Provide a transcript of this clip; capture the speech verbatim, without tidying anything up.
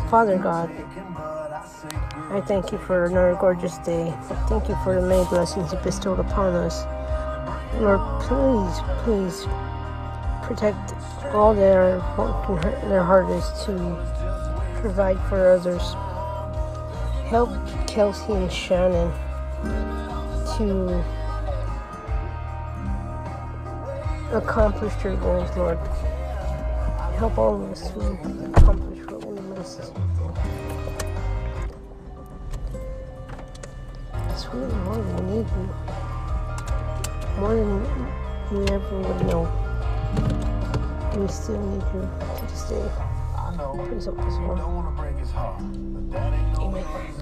Father God, I thank you for another gorgeous day. Thank you for the many blessings you bestowed upon us. Lord, please, please protect all that are working their hardest to provide for others. Help Kelsey and Shannon to accomplish their goals, Lord. Help all of us to accomplish what we must. Sweet Lord, we need you more than we ever would know. We still need you to this day. Please help us, Lord. Amen.